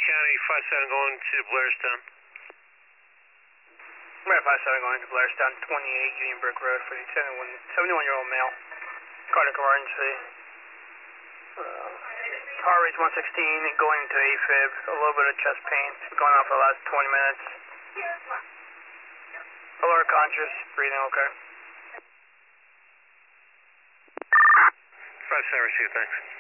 County, 57 going to Blairstown. Right, 57 going to Blairstown, 28 Union Brook Road for the 71-year-old male. Cardiac emergency. Heart rate's 116, going to AFib, a little bit of chest pain, going on for the last 20 minutes. Alert conscious, breathing okay. 57 received, thanks.